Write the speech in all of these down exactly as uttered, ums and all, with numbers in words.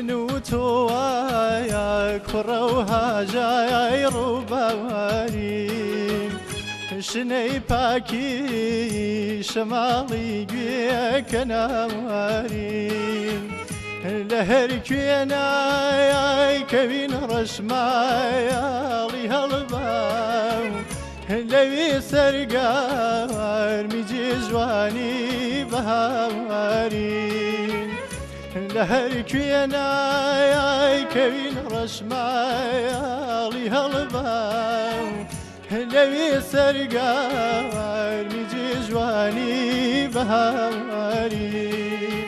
من وتوايا كروها جاي ربواري شني باكي شمالي جيك نواري لهركينا يا كوين رشمايا لي هالباو لوي سرقار ميجي جواني بهواري لهركينا يا كوين رشمايا لي هالباو لوي سرقار ميجي جواني بهواري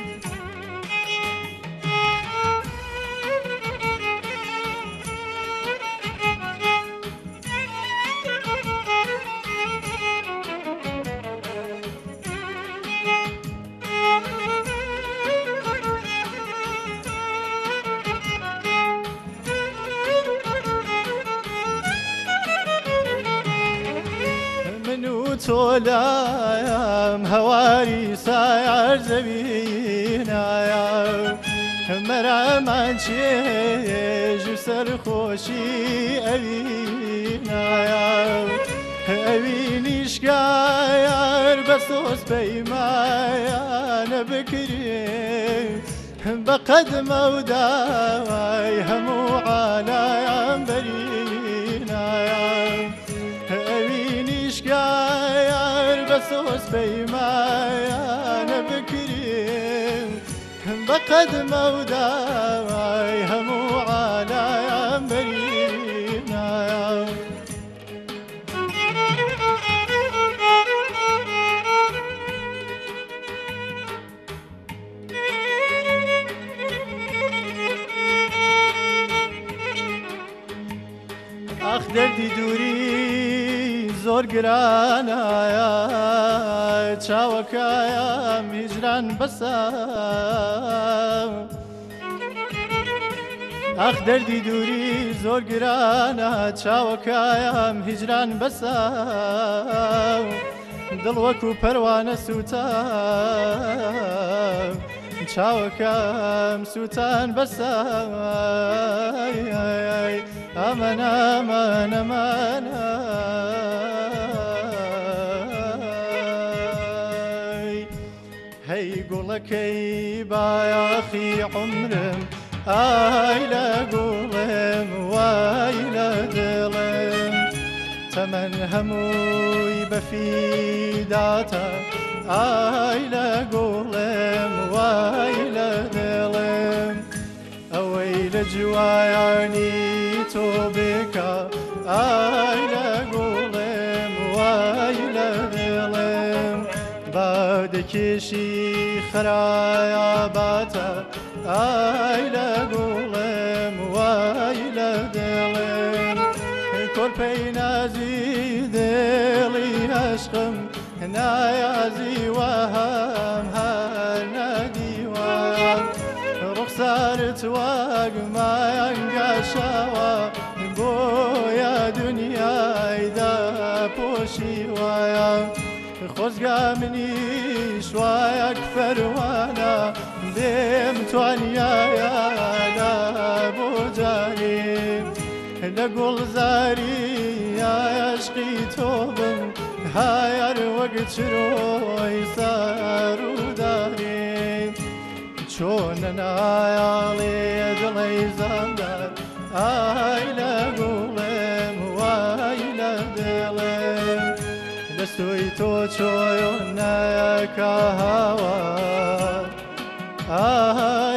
تولايام هواري ساير زبينا يا مرام چێژ و سەرخۆشی ئەوینا يا ئەوینیشکایار بە سۆز پەیمایانە بکرێ بە قەدمە و داوای هەموو عالایان بەرینا بسوس بيمايا بكريم بقد موداي همو على برينا اخ دردي دوري زۆر گرانایە چاوەکایە هیجران بەسە ئەخ دەردی دووری زۆر گرانە چاوەکایە هیجران بەسە دڵ وەکو پەروانە سووتە چاوەکەم سووتان بەسە ئەمەن ئەمەن ئەمەنە هەی گوڵەکەی بایاخی عمرم ئای لە گوڵم وای لە دڵم تەمەن هەمووی بەفیداتە ئای لە گوڵم وای لە دڵم ئەوەی لە جوایانی تۆ بکە ئای لە گوڵم وای لە دڵم بادەکێشی خراياباتە ئای لە گوڵم وای لە دڵم کۆرپەی نازی دڵی عەشقم نایازی وەهەم هەر نەدیوە ڕوخسارت وەک مایەنگەشەوە بۆیە دونیای داپۆشیوەیە خۆزگا منیش وایەک فەروانە دێم توانیایە لە بۆ جارێ لە گوڵزاری عەشقی تۆ بم هایەر وەک چرۆی سەر و دارێ چۆنە نایاڵێ دڵەی زەندار ئای لە گوڵم وای لە دڵم دەستۆی تۆ چۆیۆ نایەکە هاوار